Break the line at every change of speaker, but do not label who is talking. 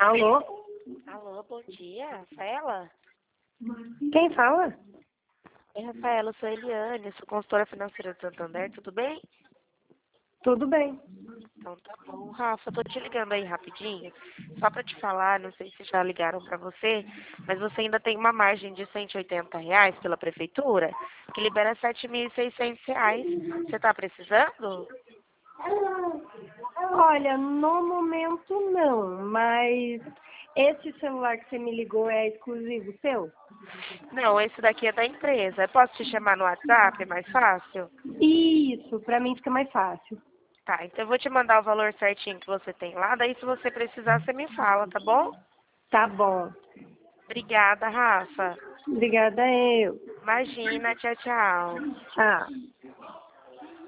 Alô?
Alô, bom dia, Rafaela?
Quem fala?
Oi, Rafaela, eu sou a Eliane, sou consultora financeira do Santander, tudo bem?
Tudo bem.
Então tá bom. Rafa, tô te ligando aí rapidinho, só pra te falar, não sei se já ligaram pra você, mas você ainda tem uma margem de R$ 180 pela prefeitura, que libera R$ 7.600. Você tá precisando?
Olha, no momento não, mas esse celular que você me ligou é exclusivo seu?
Não, esse daqui é da empresa. Eu posso te chamar no WhatsApp, é mais fácil?
Isso, pra mim fica mais fácil.
Tá, então eu vou te mandar o valor certinho que você tem lá, daí se você precisar, você me fala, tá bom?
Tá bom.
Obrigada, Rafa.
Obrigada eu.
Imagina, tchau, tchau.
Tchau.